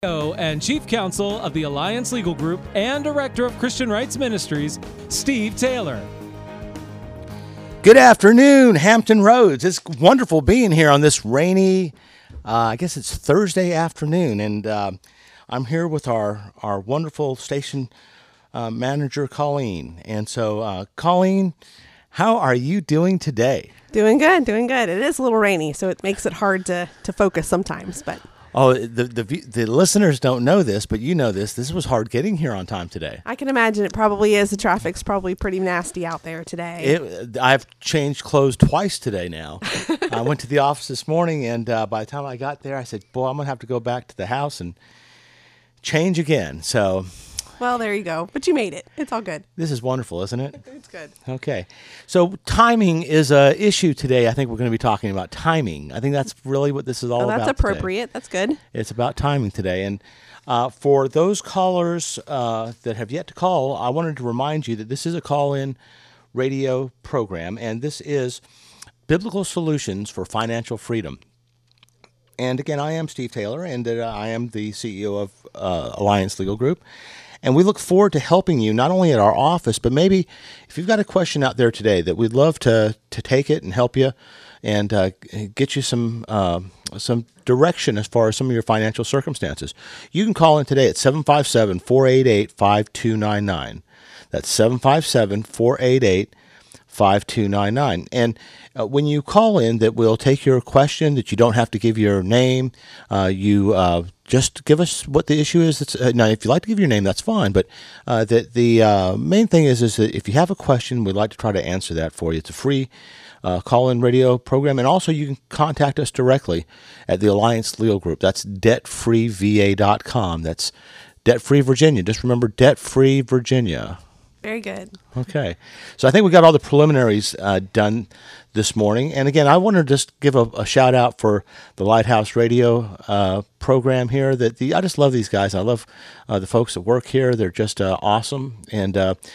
And Chief Counsel of the Alliance Legal Group and Director of Christian Rights Ministries, Steve Taylor. Good afternoon, Hampton Roads. It's wonderful being here on this rainy, I guess it's Thursday afternoon, and I'm here with our wonderful station manager, Colleen. And so, Colleen, how are you doing today? Doing good, doing good. It is a little rainy, so it makes it hard to focus sometimes, but... Oh, the listeners don't know this, but you know this. This was hard getting here on time today. I can imagine it probably is. The traffic's probably pretty nasty out there today. I've changed clothes twice today now. I went to the office this morning, and by the time I got there, I said, boy, I'm going to have to go back to the house and change again. So... Well, there you go. But you made it. It's all good. This is wonderful, isn't it? It's good. Okay. So timing is an issue today. I think we're going to be talking about timing. I think that's really what this is all about. That's appropriate. Today. That's good. It's about timing today. And for those callers that have yet to call, I wanted to remind you that this is a call-in radio program, and this is Biblical Solutions for Financial Freedom. And again, I am Steve Taylor, and I am the CEO of Alliance Legal Group. And we look forward to helping you not only at our office, but maybe if you've got a question out there today that we'd love to take it and help you and get you some direction as far as some of your financial circumstances. You can call in today at 757-488-5299. That's 757-488-5299. And when you call in, that we'll take your question, that you don't have to give your name. Just give us what the issue is. Now, if you'd like to give your name, that's fine. But the main thing is that if you have a question, we'd like to try to answer that for you. It's a free call-in radio program. And also, you can contact us directly at the Alliance Legal Group. That's debtfreeva.com. That's Debt-Free Virginia. Just remember, Debt-Free Virginia. Very good. Okay. So I think we got all the preliminaries done this morning. And again, I want to just give a shout out for the Lighthouse Radio program here. I just love these guys. I love the folks that work here. They're just awesome. And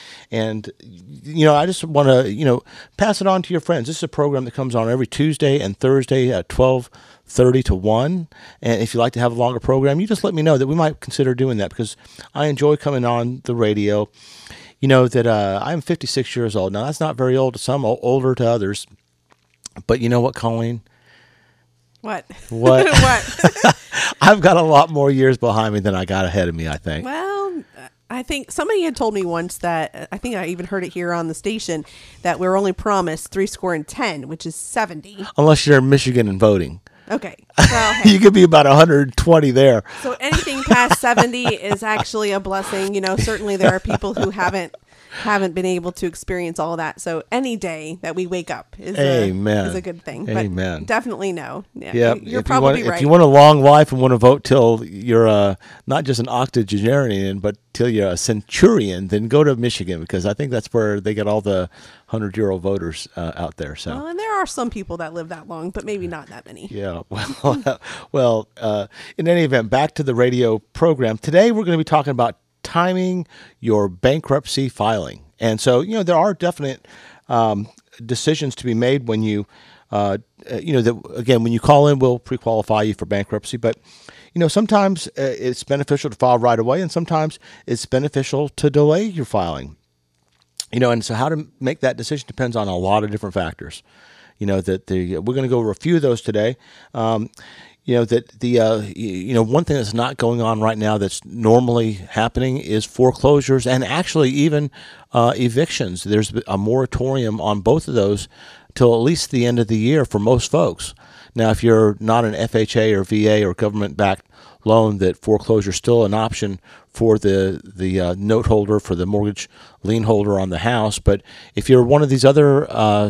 you know, I just want to, pass it on to your friends. This is a program that comes on every Tuesday and Thursday at 12:30 to 1. And if you'd like to have a longer program, you just let me know that we might consider doing that, because I enjoy coming on the radio. You know that I'm 56 years old. Now, that's not very old to some, older to others. But you know what, Colleen? What? What? What? I've got a lot more years behind me than I got ahead of me, I think. Well, I think somebody had told me once that, I think I even heard it here on the station, that we're only promised 70, which is 70. Unless you're in Michigan and voting. Okay. Well, hey. You could be about 120 there. So anything past 70 is actually a blessing. Certainly there are people who haven't been able to experience all of that. So any day that we wake up is a good thing. Amen. But definitely no. Yeah, you're probably right. If you want a long life and want to vote till you're not just an octogenarian, but till you're a centurion, then go to Michigan, because I think that's where they get all the 100-year-old voters out there. So. Well, and there are some people that live that long, but maybe not that many. Yeah. Well, in any event, back to the radio program. Today we're going to be talking about timing your bankruptcy filing. And so, there are definite decisions to be made when you, when you call in, we'll pre-qualify you for bankruptcy. But, sometimes it's beneficial to file right away, and sometimes it's beneficial to delay your filing. And so how to make that decision depends on a lot of different factors. We're going to go over a few of those today. One thing that's not going on right now that's normally happening is foreclosures, and actually even evictions. There's a moratorium on both of those till at least the end of the year for most folks. Now, if you're not an FHA or VA or government-backed loan, that foreclosure is still an option for the note holder, for the mortgage lien holder on the house. But if you're one of these other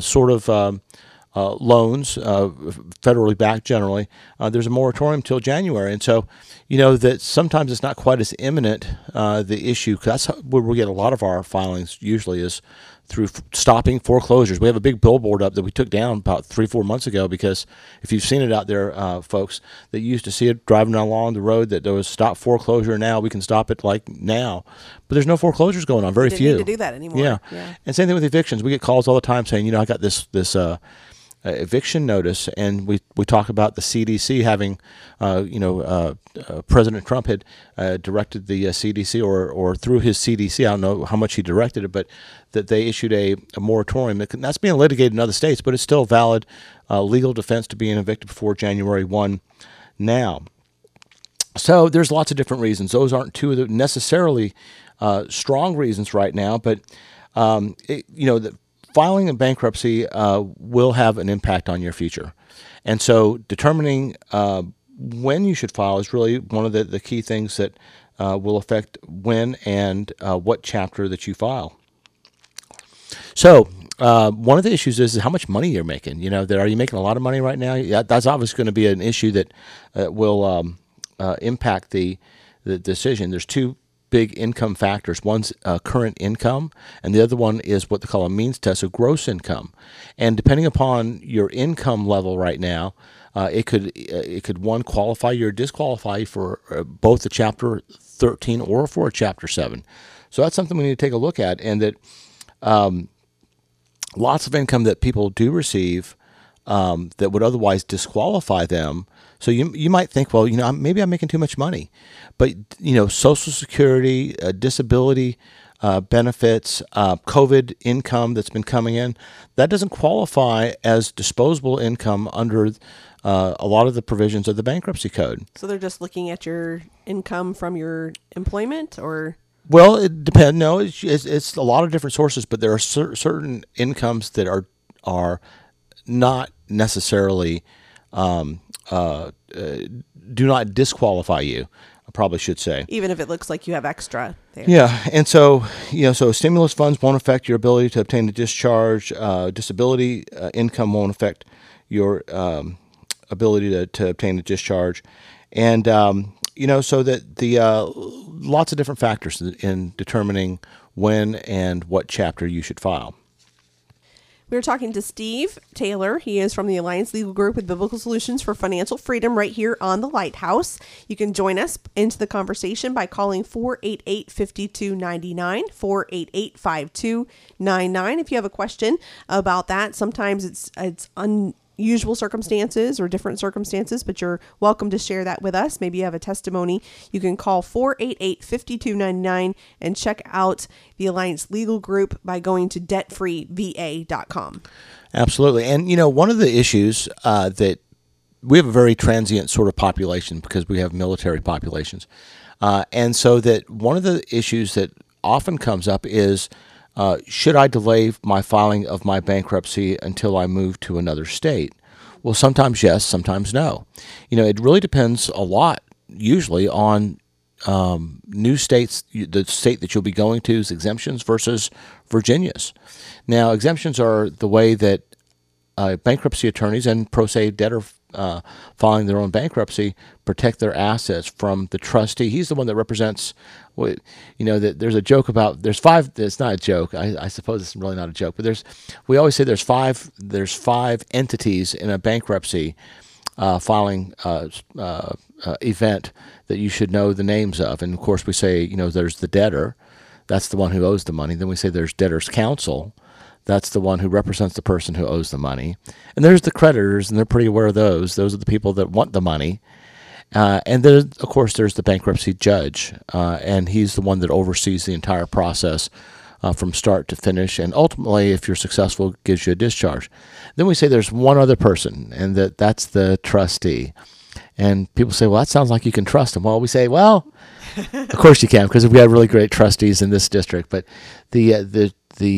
loans, federally backed generally, there's a moratorium till January. And so, that sometimes it's not quite as imminent, the issue. 'Cause that's where we get a lot of our filings usually, is through stopping foreclosures. We have a big billboard up that we took down about 3-4 months ago, because if you've seen it out there, folks, that you used to see it driving along the road, that there was stop foreclosure. Now we can stop it like now, but there's no foreclosures going on. Very few. Need to do that anymore. Yeah. And same thing with evictions. We get calls all the time saying, I got this eviction notice, and we talk about the CDC having, President Trump had directed the CDC, or through his CDC, I don't know how much he directed it, but that they issued a moratorium. That's being litigated in other states, but it's still a valid legal defense to being evicted before January 1 now. So there's lots of different reasons. Those aren't two of the necessarily strong reasons right now, but the filing a bankruptcy will have an impact on your future. And so determining when you should file is really one of the key things that will affect when and what chapter that you file. So one of the issues is how much money you're making. Are you making a lot of money right now? Yeah, that's obviously going to be an issue that will impact the decision. There's two big income factors. One's current income, and the other one is what they call a means test of gross income. And depending upon your income level right now, it could one, qualify you or disqualify you for both a Chapter 13 or for a Chapter 7. So that's something we need to take a look at, and that lots of income that people do receive that would otherwise disqualify them. So you might think, well, maybe I'm making too much money, but Social Security, disability benefits, COVID income that's been coming in, that doesn't qualify as disposable income under a lot of the provisions of the bankruptcy code. So they're just looking at your income from your employment, or? Well, it depends. No, it's a lot of different sources, but there are certain incomes that are not necessarily do not disqualify you, I probably should say. Even if it looks like you have extra there. Yeah, and so stimulus funds won't affect your ability to obtain a discharge. Disability income won't affect your ability to obtain a discharge, and so that the lots of different factors in determining when and what chapter you should file. We were talking to Steve Taylor. He is from the Alliance Legal Group with Biblical Solutions for Financial Freedom right here on the Lighthouse. You can join us into the conversation by calling 488-5299, 488-5299. If you have a question about that, sometimes it's unusual circumstances or different circumstances, but you're welcome to share that with us. Maybe you have a testimony. You can call 488-5299 and check out the Alliance Legal Group by going to debtfreeva.com. Absolutely. And, one of the issues that we have a very transient sort of population because we have military populations. And so that one of the issues that often comes up is, should I delay my filing of my bankruptcy until I move to another state? Well, sometimes yes, sometimes no. It really depends a lot, usually, on new states, the state that you'll be going to's exemptions versus Virginia's. Now, exemptions are the way that bankruptcy attorneys and pro se debtor filing their own bankruptcy protect their assets from the trustee. He's the one that represents, that there's a joke about, there's five, it's not a joke, I suppose it's really not a joke, but we always say there's five entities in a bankruptcy filing event that you should know the names of. And of course we say, there's the debtor, that's the one who owes the money. Then we say there's debtor's counsel, that's the one who represents the person who owes the money. And there's the creditors, and they're pretty aware of those. Those are the people that want the money. And then, of course, there's the bankruptcy judge, and he's the one that oversees the entire process from start to finish, and ultimately, if you're successful, gives you a discharge. Then we say there's one other person, and that's the trustee. And people say, well, that sounds like you can trust them. Well, we say, well, of course you can, because we have really great trustees in this district. But their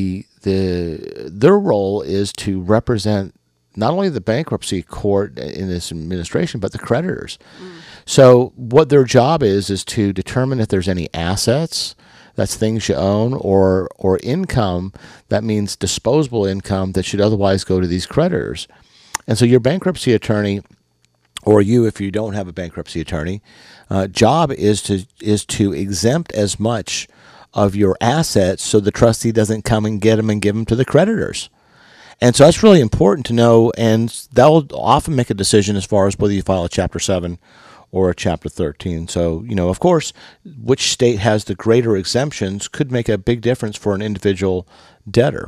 role is to represent not only the bankruptcy court in this administration, but the creditors. So what their job is to determine if there's any assets, that's things you own, or income, that means disposable income that should otherwise go to these creditors. And so your bankruptcy attorney, or you if you don't have a bankruptcy attorney, job is to exempt as much of your assets so the trustee doesn't come and get them and give them to the creditors. And so that's really important to know, and that will often make a decision as far as whether you file a Chapter 7 or a Chapter 13. So, of course, which state has the greater exemptions could make a big difference for an individual debtor.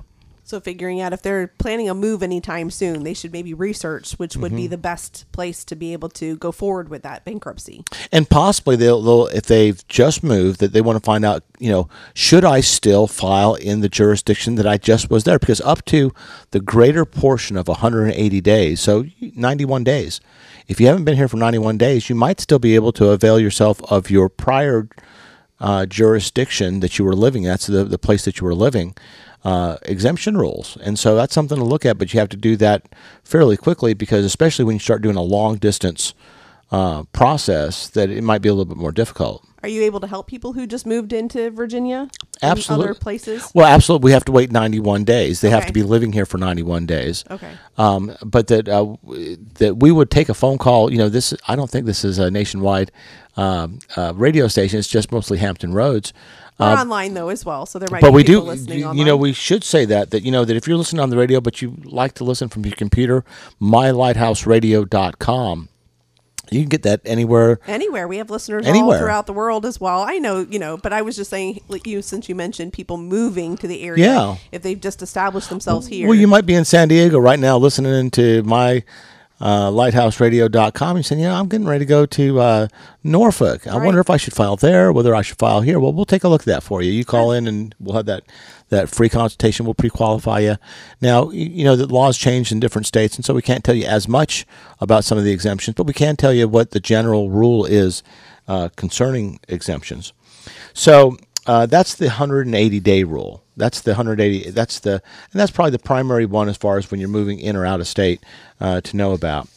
So figuring out if they're planning a move anytime soon, they should maybe research which would be the best place to be able to go forward with that bankruptcy. And possibly they'll if they've just moved, that they want to find out, should I still file in the jurisdiction that I just was there? Because up to the greater portion of 180 days, so 91 days, if you haven't been here for 91 days, you might still be able to avail yourself of your prior jurisdiction that you were living. That's the place that you were living. Exemption rules. And so that's something to look at, but you have to do that fairly quickly, because especially when you start doing a long distance process, that it might be a little bit more difficult. Are you able to help people who just moved into Virginia? Absolutely. Other places? Well, absolutely. We have to wait 91 days. They have Okay. to be living here for 91 days. Okay. But that we would take a phone call. I don't think this is a nationwide radio station. It's just mostly Hampton Roads. We're online though as well, so there might But be we people do, listening online. we should say that if you're listening on the radio, but you like to listen from your computer, mylighthouseradio.com, you can get that anywhere. Anywhere. We have listeners Anywhere. all throughout the world as well. I know, but I was just saying, since you mentioned people moving to the area, Yeah. if they've just established themselves here. Well, you might be in San Diego right now listening to my lighthouseradio.com. You're saying, I'm getting ready to go to Norfolk. I wonder if I should file there, whether I should file here. Well, we'll take a look at that for you. You call in and we'll have that free consultation. We'll pre-qualify you. Now, the laws change in different states, and so we can't tell you as much about some of the exemptions, but we can tell you what the general rule is concerning exemptions. So that's the 180-day rule. That's the 180. And that's probably the primary one as far as when you're moving in or out of state to know about.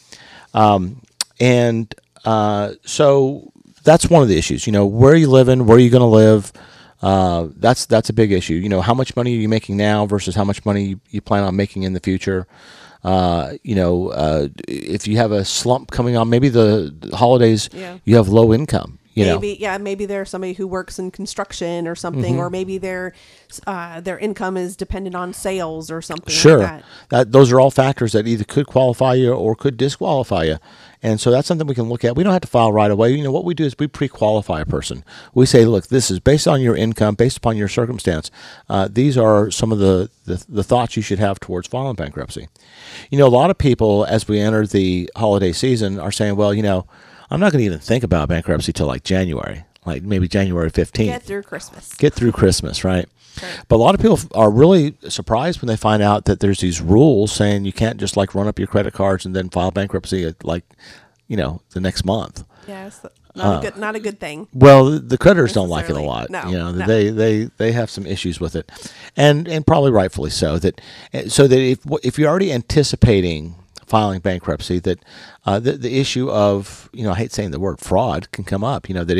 So that's one of the issues. Where are you living? Where are you going to live? That's a big issue. How much money are you making now versus how much money you plan on making in the future? If you have a slump coming on, maybe the holidays, you have low income. Maybe there's somebody who works in construction or something, or maybe their income is dependent on sales or something. Sure, like that. Those are all factors that either could qualify you or could disqualify you, and so that's something we can look at. We don't have to file right away. What we do is we pre-qualify a person. We say, look, this is based on your income, based upon your circumstance. These are some of the thoughts you should have towards filing bankruptcy. A lot of people, as we enter the holiday season, are saying, well, I'm not going to even think about bankruptcy till like January, like maybe January 15th. Get through Christmas, right? Right. But a lot of people are really surprised when they find out that there's these rules saying you can't just like run up your credit cards and then file bankruptcy at the next month. Yes, not a good thing. Well, the creditors don't like it a lot. No. They have some issues with it, and probably rightfully so. That if you're already anticipating filing bankruptcy, that the issue of I hate saying the word fraud can come up. That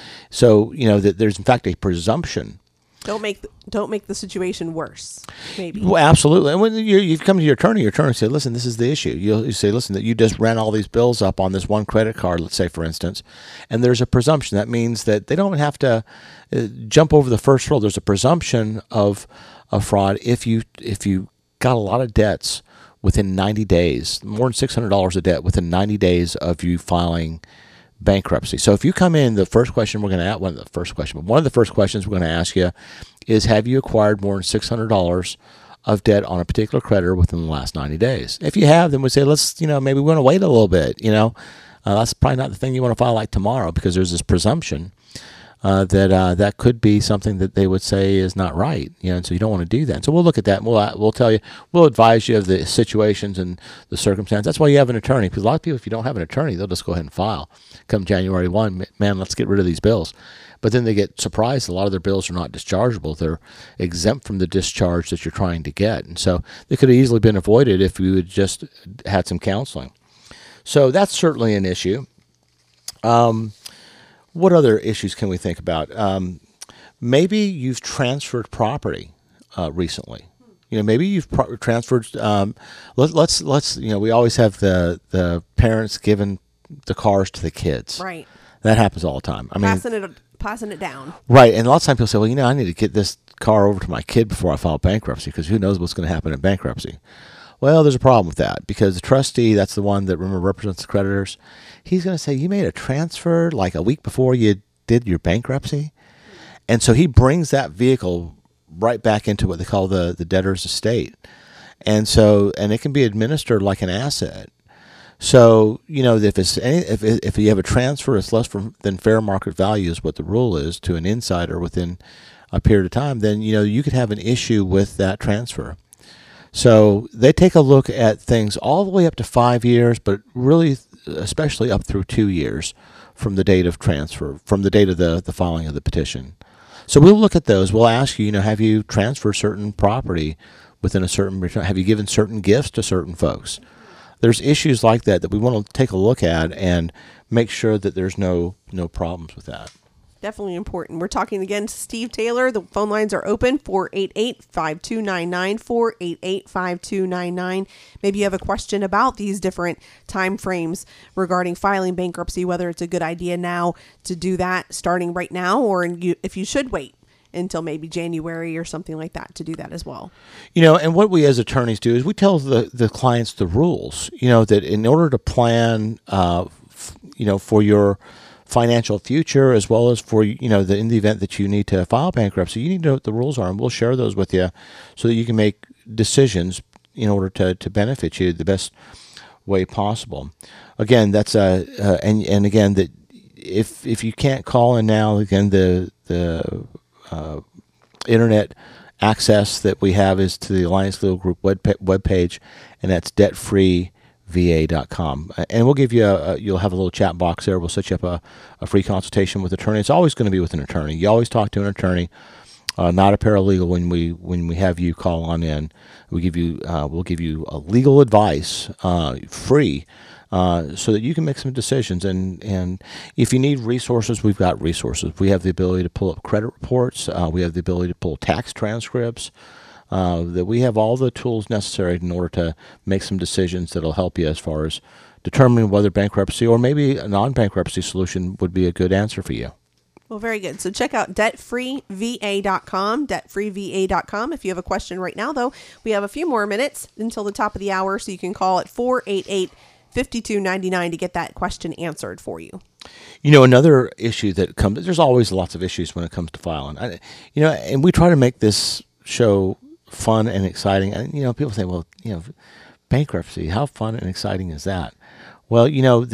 that there's in fact a presumption. Don't make the situation worse. Maybe. Well, absolutely. And when you come to your attorney say, listen, this is the issue. You say, listen, that you just ran all these bills up on this one credit card, let's say, for instance, and there's a presumption. That means that they don't have to jump over the first hurdle. There's a presumption of fraud if you got a lot of debts within 90 days, more than $600 of debt within 90 days of you filing bankruptcy. So if you come in, the first question we're going to ask, one of the first questions we're going to ask you is, have you acquired more than $600 of debt on a particular creditor within the last 90 days? If you have, then we say, let's, maybe we want to wait a little bit, that's probably not the thing you want to file like tomorrow, because there's this presumption that could be something that they would say is not right, and so you don't want to do that. So we'll look at that, and we'll tell you, we'll advise you of the situations and the circumstance. That's why you have an attorney, because a lot of people, if you don't have an attorney, they'll just go ahead and file. Come January 1, man, let's get rid of these bills. But then they get surprised. A lot of their bills are not dischargeable. They're exempt from the discharge that you're trying to get, and so they could have easily been avoided if you had just had some counseling. So that's certainly an issue. What other issues can we think about? Maybe you've transferred property recently. Maybe you've transferred. Let's. We always have the parents giving the cars to the kids. Right. That happens all the time. I mean, passing it down. Right, and a lot of times people say, well, I need to get this car over to my kid before I file bankruptcy, because who knows what's going to happen in bankruptcy. Well, there's a problem with that, because the trustee, that's the one that represents the creditors, he's going to say, you made a transfer like a week before you did your bankruptcy? And so he brings that vehicle right back into what they call the debtor's estate. And so, and it can be administered like an asset. So, if you have a transfer that's less than fair market value is what the rule is to an insider within a period of time, then, you could have an issue with that transfer. So they take a look at things all the way up to 5 years, but really especially up through 2 years from the date of transfer, from the date of the filing of the petition. So we'll look at those. We'll ask you, have you transferred certain property within a certain return? Have you given certain gifts to certain folks? There's issues like that we want to take a look at and make sure that there's no problems with that. Definitely important. We're talking again to Steve Taylor. The phone lines are open, 488-5299, 488-5299. Maybe you have a question about these different time frames regarding filing bankruptcy, whether it's a good idea now to do that starting right now, or if you should wait until maybe January or something like that to do that as well. And what we as attorneys do is we tell the clients the rules, that in order to plan, for your financial future, as well as for, in the event that you need to file bankruptcy, you need to know what the rules are, and we'll share those with you so that you can make decisions in order to benefit you the best way possible. Again, that's and again, that if you can't call in now, again, the internet access that we have is to the Alliance Legal Group webpage, and that's debtfreeva.com. And we'll give you you'll have a little chat box there. We'll set you up a free consultation with an attorney. It's always going to be with an attorney. You always talk to an attorney, not a paralegal. When we have you call on in, we'll give you legal advice free. So that you can make some decisions. And if you need resources, we've got resources. We have the ability to pull up credit reports. We have the ability to pull tax transcripts. That we have all the tools necessary in order to make some decisions that'll help you as far as determining whether bankruptcy or maybe a non-bankruptcy solution would be a good answer for you. Well, very good. So check out debtfreeva.com, debtfreeva.com. If you have a question right now, though, we have a few more minutes until the top of the hour, so you can call at 488-5299 to get that question answered for you. Another issue that comes, there's always lots of issues when it comes to filing. And we try to make this show fun and exciting. And, people say, well, bankruptcy, how fun and exciting is that? Well,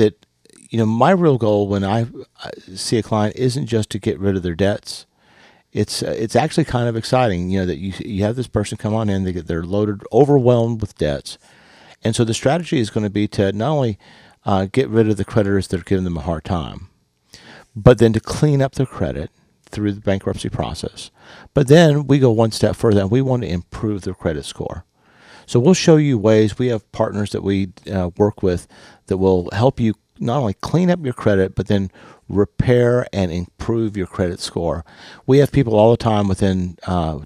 my real goal when I see a client isn't just to get rid of their debts. It's actually kind of exciting, that you have this person come on in, they're loaded, overwhelmed with debts. And so the strategy is going to be to not only get rid of the creditors that are giving them a hard time, but then to clean up their credit through the bankruptcy process. But then we go one step further, and we want to improve their credit score. So we'll show you ways. We have partners that we work with that will help you not only clean up your credit, but then repair and improve your credit score. We have people all the time within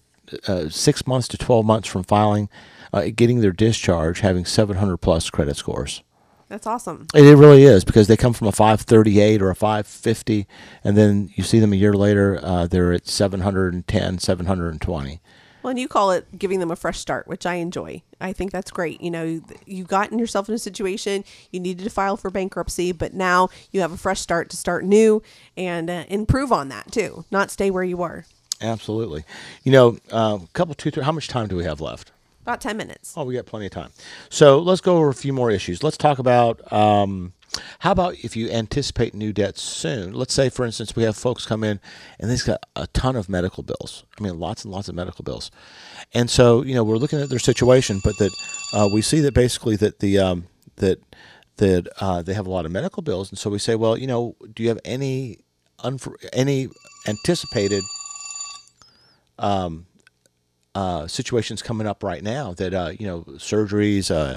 6 months to 12 months from filing, getting their discharge, having 700 plus credit scores. That's awesome. It really is, because they come from a 538 or a 550, and then you see them a year later, they're at 710, 720. Well, and you call it giving them a fresh start, which I enjoy. I think that's great. You gotten yourself in a situation, you needed to file for bankruptcy, but now you have a fresh start to start new and improve on that too, not stay where you were. Absolutely. How much time do we have left? About 10 minutes. Oh, we got plenty of time. So let's go over a few more issues. Let's talk about how about if you anticipate new debts soon? Let's say, for instance, we have folks come in and they've got a ton of medical bills. Lots and lots of medical bills. And so, we're looking at their situation, but that we see that basically that they have a lot of medical bills. And so we say, well, do you have any anticipated situations coming up right now that surgeries,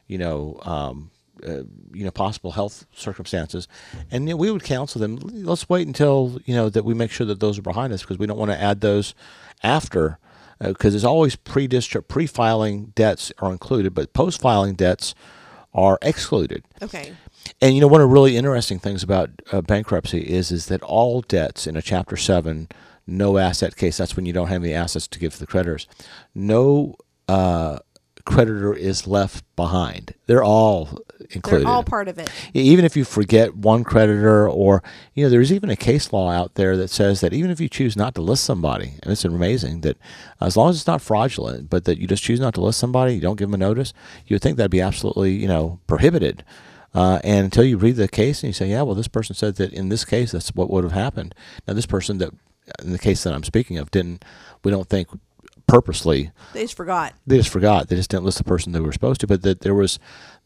possible health circumstances, and we would counsel them. Let's wait until that we make sure that those are behind us, because we don't want to add those after, because there's always pre-filing debts are included, but post-filing debts are excluded. Okay. And one of the really interesting things about bankruptcy is that all debts in a Chapter 7 no asset case, that's when you don't have any assets to give to the creditors, no creditor is left behind. They're all included. They're all part of it. Even if you forget one creditor, or, there's even a case law out there that says that even if you choose not to list somebody, and it's amazing that as long as it's not fraudulent, but that you just choose not to list somebody, you don't give them a notice, you would think that'd be absolutely, prohibited. And until you read the case and you say, yeah, well, this person said that in this case, that's what would have happened. Now, this person that, in the case that I'm speaking of, we don't think purposely. They just forgot. They just didn't list the person they were supposed to. But that there was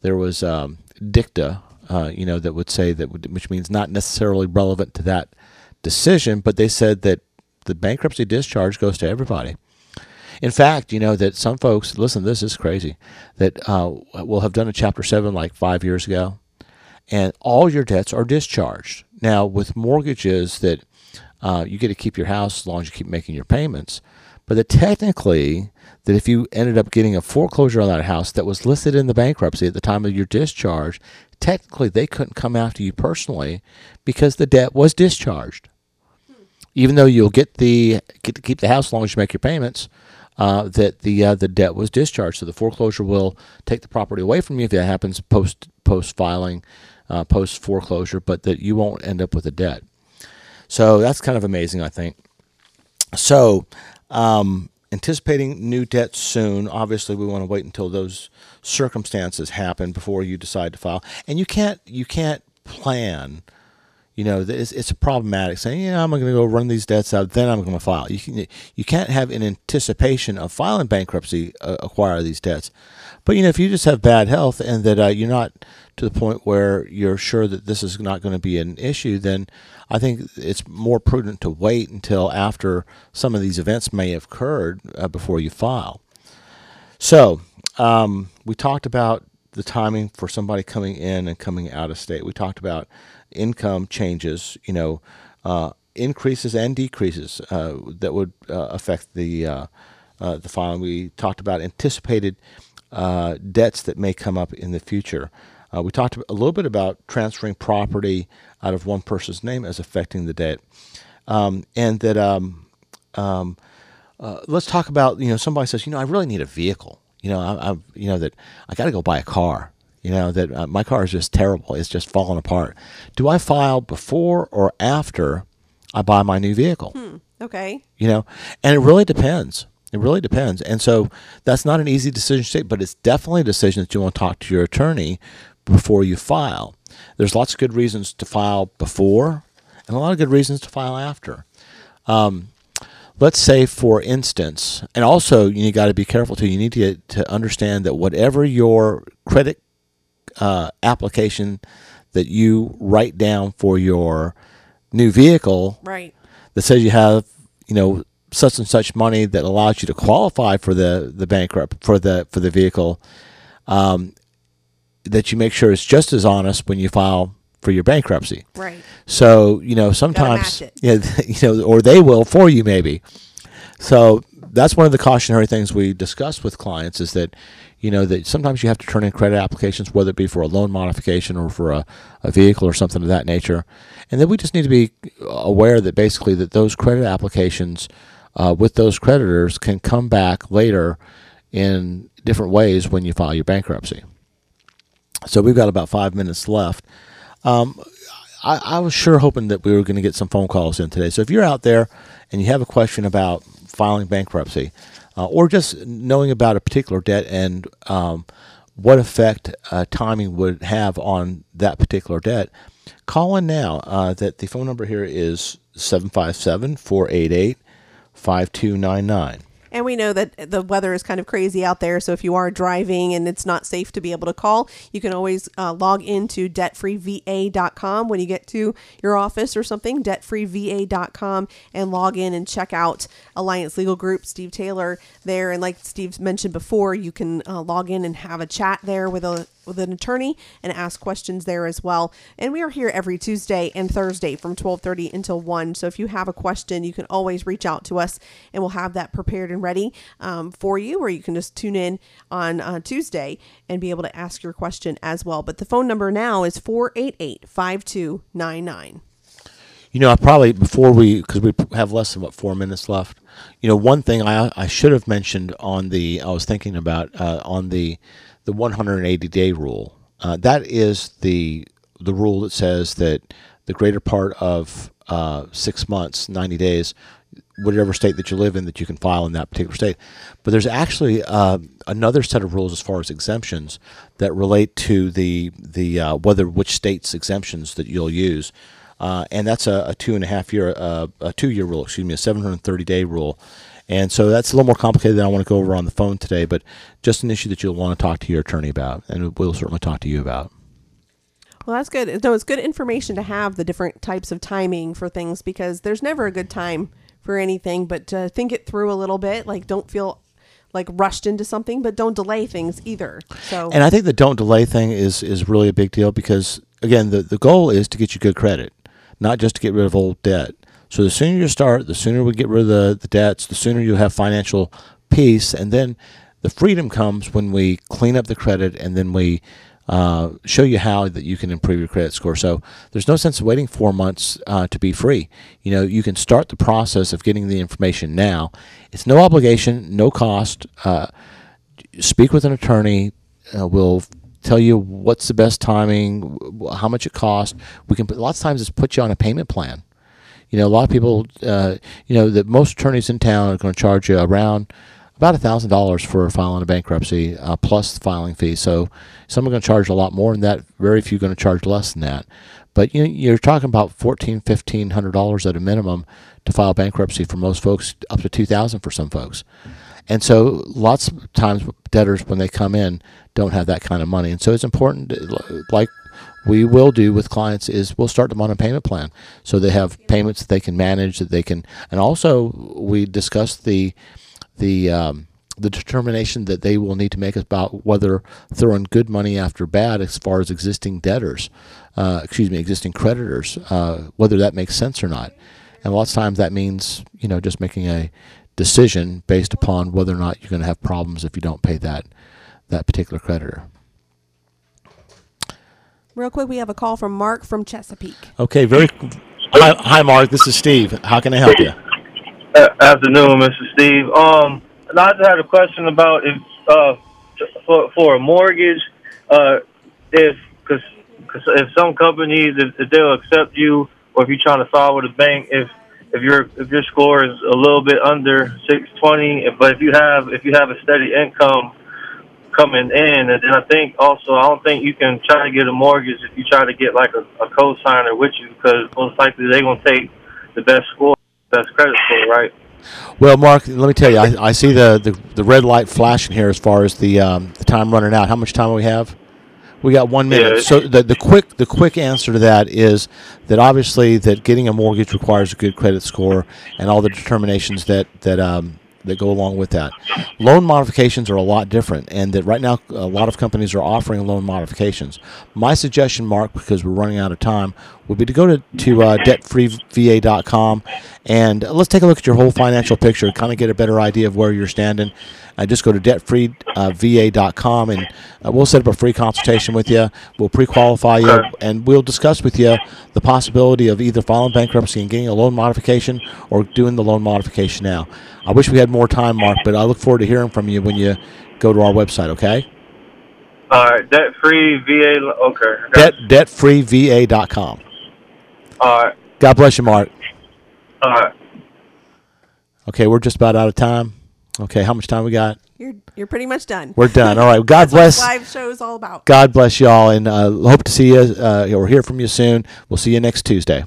dicta, that would say that, which means not necessarily relevant to that decision, but they said that the bankruptcy discharge goes to everybody. In fact, that some folks, listen, this is crazy, that will have done a Chapter 7 like 5 years ago, and all your debts are discharged. Now, with mortgages that you get to keep your house as long as you keep making your payments, but that technically, that if you ended up getting a foreclosure on that house that was listed in the bankruptcy at the time of your discharge, technically they couldn't come after you personally because the debt was discharged. Even though you'll get to keep the house as long as you make your payments, that the debt was discharged. So the foreclosure will take the property away from you if that happens post filing, post foreclosure, but that you won't end up with a debt. So that's kind of amazing, I think. So anticipating new debts soon. Obviously, we want to wait until those circumstances happen before you decide to file. And you can't plan. It's problematic saying, I'm going to go run these debts out, then I'm going to file. You can't have in anticipation of filing bankruptcy acquire these debts. But, if you just have bad health and that you're not to the point where you're sure that this is not going to be an issue, then I think it's more prudent to wait until after some of these events may have occurred before you file. So we talked about the timing for somebody coming in and coming out of state. We talked about income changes, increases and decreases that would affect the filing. We talked about anticipated debts that may come up in the future. We talked a little bit about transferring property out of one person's name as affecting the debt, and that let's talk about somebody says I really need a vehicle. That I got to go buy a car. That my car is just terrible. It's just falling apart. Do I file before or after I buy my new vehicle? Okay. And it really depends. It really depends. And so that's not an easy decision to take, but it's definitely a decision that you want to talk to your attorney before you file. There's lots of good reasons to file before and a lot of good reasons to file after. Let's say, for instance, and also you got to be careful too. You need to understand that whatever your credit application that you write down for your new vehicle, right, that says you have such and such money that allows you to qualify for the bankrupt for the vehicle, that you make sure it's just as honest when you file for your bankruptcy. Right. So sometimes or they will for you maybe. So that's one of the cautionary things we discuss with clients is that that sometimes you have to turn in credit applications, whether it be for a loan modification or for a vehicle or something of that nature, and then we just need to be aware that basically that those credit applications with those creditors can come back later in different ways when you file your bankruptcy. So we've got about 5 minutes left. I was sure hoping that we were going to get some phone calls in today. So if you're out there and you have a question about filing bankruptcy or just knowing about a particular debt and what effect timing would have on that particular debt, call in now. That the phone number here is 757-488-5299. And we know that the weather is kind of crazy out there. So if you are driving and it's not safe to be able to call, you can always log into debtfreeva.com when you get to your office or something, debtfreeva.com, and log in and check out Alliance Legal Group, Steve Taylor there. And like Steve mentioned before, you can log in and have a chat there with an attorney and ask questions there as well. And we are here every Tuesday and Thursday from 12:30 until 1. So if you have a question, you can always reach out to us and we'll have that prepared and ready for you, or you can just tune in on Tuesday and be able to ask your question as well. But the phone number now is 488-5299. I probably, because we have less than 4 minutes left. One thing I should have mentioned I was thinking about on the 180-day rule. That is the rule that says that the greater part of 6 months, 90 days, whatever state that you live in, that you can file in that particular state. But there's actually another set of rules as far as exemptions that relate to the which state's exemptions that you'll use. And that's a 2.5 year rule, a 730-day rule. And so that's a little more complicated than I want to go over on the phone today, but just an issue that you'll want to talk to your attorney about, and we'll certainly talk to you about. Well, that's good. No, it's good information to have the different types of timing for things, because there's never a good time for anything, but to think it through a little bit. Like, don't feel like rushed into something, but don't delay things either. So, and I think the don't delay thing is really a big deal, because again, the goal is to get you good credit, not just to get rid of old debt. So the sooner you start, the sooner we get rid of the debts, the sooner you have financial peace, and then the freedom comes when we clean up the credit, and then we show you how that you can improve your credit score. So there's no sense of waiting 4 months to be free. You can start the process of getting the information now. It's no obligation, no cost. Speak with an attorney. We'll tell you what's the best timing, how much it costs. Lots of times it's put you on a payment plan. A lot of people, that most attorneys in town are going to charge you around about $1,000 for filing a bankruptcy, plus the filing fee. So some are going to charge a lot more than that. Very few are going to charge less than that. But you're talking about $1,400, $1,500 at a minimum to file bankruptcy for most folks, up to $2,000 for some folks. And so lots of times debtors, when they come in, don't have that kind of money. And so it's important, like we will do with clients, is we'll start them on a payment plan so they have payments that they can manage, that they can. And also we discuss the determination that they will need to make about whether throwing good money after bad as far as existing debtors, existing creditors, whether that makes sense or not. And lots of times that means, just making a decision based upon whether or not you're going to have problems if you don't pay that particular creditor. real quick, we have a call from Mark from Chesapeake. Okay, Hi, Mark. This is Steve. How can I help you? Afternoon, Mr. Steve. I just had a question about if for a mortgage, if some companies, if they'll accept you, or if you're trying to file with a bank, if your score is a little bit under 620, but if you have a steady income coming in, and then I don't think you can try to get a mortgage if you try to get like a co-signer with you, because most likely they're gonna take the best credit score, right? Well, Mark, let me tell you, I see the red light flashing here as far as the time running out. How much time do we have? We got 1 minute. Yeah. So the quick answer to that is that obviously that getting a mortgage requires a good credit score and all the determinations that go along with that. Loan modifications are a lot different, and that right now a lot of companies are offering loan modifications. My suggestion, Mark, because we're running out of time, would be to go to debtfreeva.com and let's take a look at your whole financial picture, kind of get a better idea of where you're standing. Just go to debtfreeva.com and we'll set up a free consultation with you. We'll pre-qualify you, and we'll discuss with you the possibility of either filing bankruptcy and getting a loan modification or doing the loan modification now. I wish we had more time, Mark, but I look forward to hearing from you when you go to our website, okay? All right, debt-free VA, okay. Debtfreeva.com. All right. God bless you, Mark. All right. Okay, we're just about out of time. Okay, how much time we got? You're pretty much done. We're done. All right. God bless. That's what live show is all about. God bless y'all, and hope to see you or hear from you soon. We'll see you next Tuesday.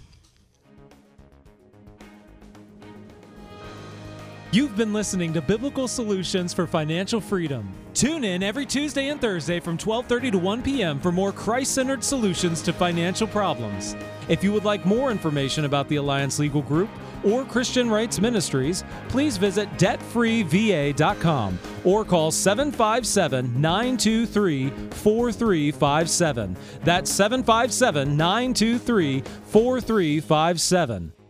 You've been listening to Biblical Solutions for Financial Freedom. Tune in every Tuesday and Thursday from 12:30 to 1 p.m. for more Christ-centered solutions to financial problems. If you would like more information about the Alliance Legal Group or Christian Rights Ministries, please visit debtfreeva.com or call 757-923-4357. That's 757-923-4357.